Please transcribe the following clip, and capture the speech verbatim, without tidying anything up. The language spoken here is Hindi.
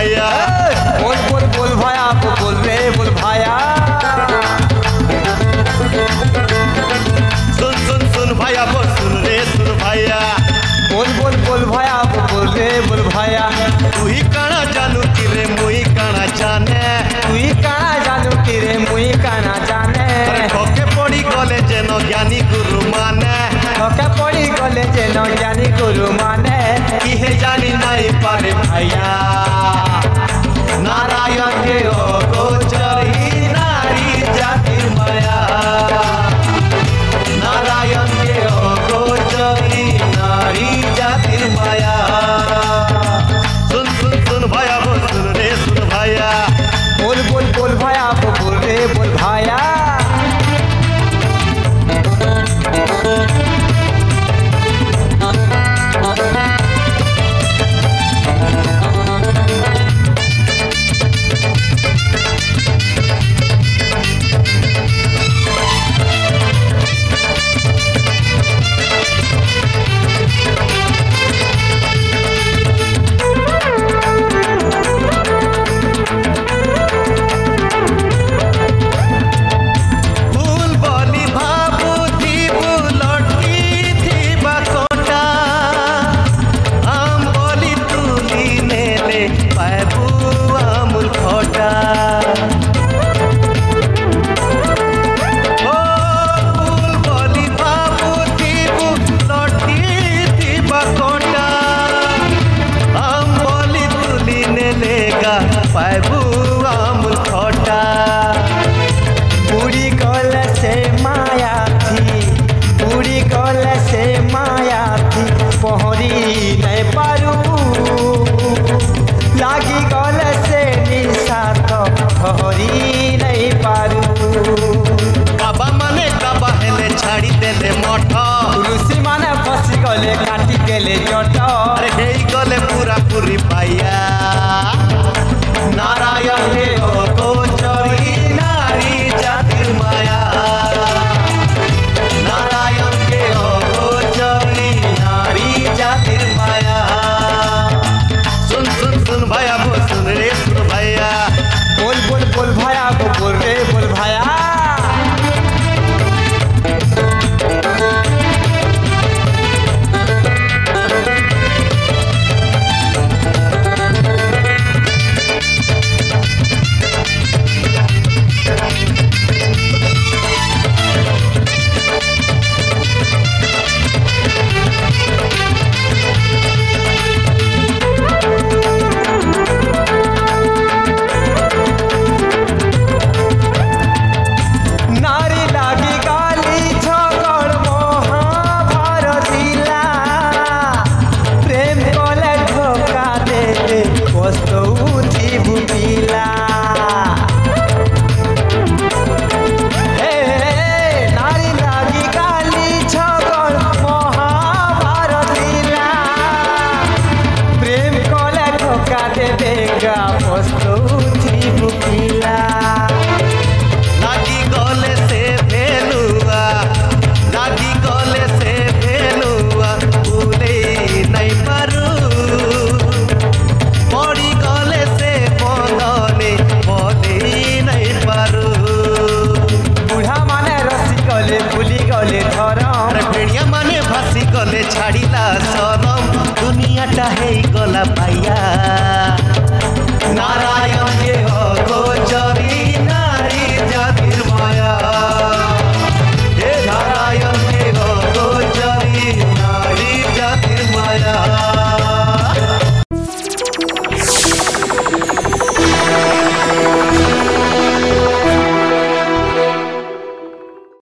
भाया। बोल बोल बोल भाया बोल रे बोल भाया। सुन सुन सुन भाया बोल सुन रे सुन भाया। बोल बोल बोल भाया बोल रे बोल भाया। तू ही काना जानू कि रे मुई काना जाने। तू ही काना जानू कि रे मुई काना जाने। ठोके पड़ी गले जेन ज्ञानी गुरु माने। ठोके पड़ी गले जेन ज्ञानी गुरु माने। किहे जानी नहीं पारे भाया। नारायण के ओ गोचरी नारी जाति माया। नारायण के ओ गोचरी नारी जाति माया। सुन सुन सुन भाया बोल सुन रे सुन भाया। बोल बोल बोल भाया बोल रे बोल भाया। पूरी कल से माया थी पूरी कल से माया थी पहरी नहीं पारू। लागी कल से निशा तो पहरी नहीं पारू। बाबा माने बाबा हेले छाड़ी देले मठ। ऋषि माने फसी गले काटी गेले जट। अरे हे गले पूरा पूरी पाया। नारायण के ओ गोचरी नारी जाति माया। नारायण के ओ गोचरी नारी जाति माया। सुन सुन सुन भाया बोल सुन रे सुन भाया। बोल बोल बोल भाया बोल रे बोल भाया। लागी गले से भेलुआ लागी गले से भेलुआ भूले नहीं पारू। पड़ी गले से बंधने बोले नहीं पारू। बुढ़ा माने रसी गले भूली गले धरम। भेड़िया माने भासी गले छाड़िला शरम। दुनिया टा है गला पाया। नारायण के हो गोचरी